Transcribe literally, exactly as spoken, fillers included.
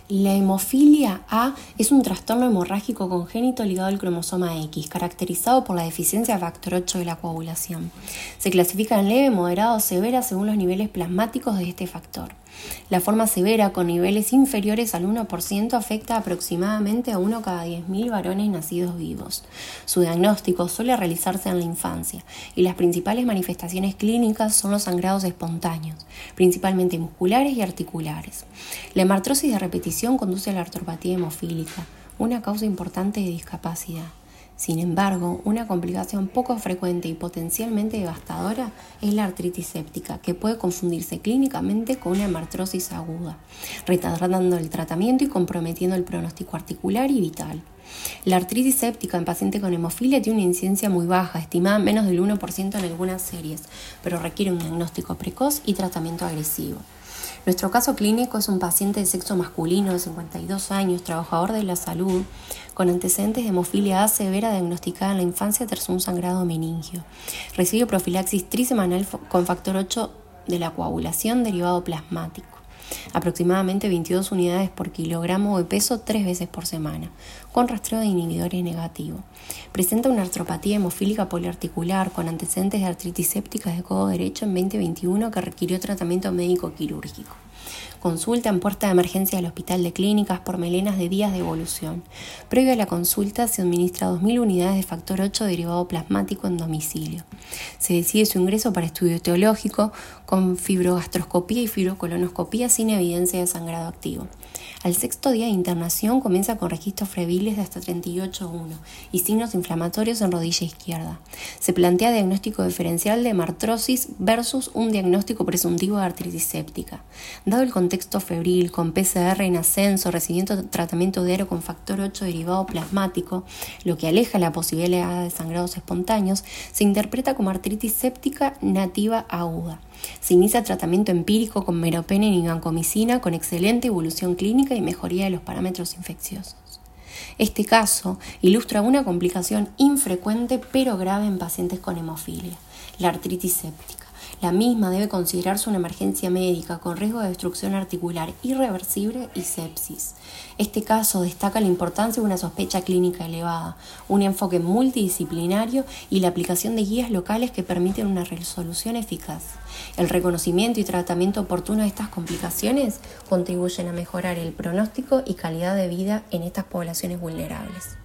La hemofilia A es un trastorno hemorrágico congénito ligado al cromosoma X, caracterizado por la deficiencia de factor ocho de la coagulación. Se clasifica en leve, moderada o severa según los niveles plasmáticos de este factor. La forma severa, con niveles inferiores al uno por ciento, afecta aproximadamente a uno cada diez mil varones nacidos vivos. Su diagnóstico suele realizarse en la infancia y las principales manifestaciones clínicas son los sangrados espontáneos, principalmente musculares y articulares. La hemartrosis de repetición conduce a la artropatía hemofílica, una causa importante de discapacidad. Sin embargo, una complicación poco frecuente y potencialmente devastadora es la artritis séptica, que puede confundirse clínicamente con una hemartrosis aguda, retardando el tratamiento y comprometiendo el pronóstico articular y vital. La artritis séptica en pacientes con hemofilia tiene una incidencia muy baja, estimada en menos del uno por ciento en algunas series, pero requiere un diagnóstico precoz y tratamiento agresivo. Nuestro caso clínico es un paciente de sexo masculino de cincuenta y dos años, trabajador de la salud, con antecedentes de hemofilia A severa diagnosticada en la infancia tras un sangrado meningio. Recibe profilaxis trisemanal con factor ocho de la coagulación derivado plasmático, aproximadamente veintidós unidades por kilogramo de peso tres veces por semana, con rastreo de inhibidores negativo. Presenta una artropatía hemofílica poliarticular con antecedentes de artritis séptica de codo derecho en veinte veintiuno que requirió tratamiento médico quirúrgico. Consulta en puerta de emergencia del Hospital de Clínicas por melenas de días de evolución. Previo a la consulta se administra dos mil unidades de factor ocho derivado plasmático en domicilio. Se decide su ingreso para estudio etiológico con fibrogastroscopía y fibrocolonoscopía sin evidencia de sangrado activo. Al sexto día de internación comienza con registros febriles de hasta treinta y ocho punto uno y signos inflamatorios en rodilla izquierda. Se plantea diagnóstico diferencial de hemartrosis versus un diagnóstico presuntivo de artritis séptica. Dado el contexto febril, con P C R en ascenso, recibiendo tratamiento diario con factor ocho derivado plasmático, lo que aleja la posibilidad de sangrados espontáneos, se interpreta como artritis séptica nativa aguda. Se inicia tratamiento empírico con meropenem y vancomicina con excelente evolución clínica y mejoría de los parámetros infecciosos. Este caso ilustra una complicación infrecuente pero grave en pacientes con hemofilia, la artritis séptica. La misma debe considerarse una emergencia médica con riesgo de destrucción articular irreversible y sepsis. Este caso destaca la importancia de una sospecha clínica elevada, un enfoque multidisciplinario y la aplicación de guías locales que permiten una resolución eficaz. El reconocimiento y tratamiento oportuno de estas complicaciones contribuyen a mejorar el pronóstico y calidad de vida en estas poblaciones vulnerables.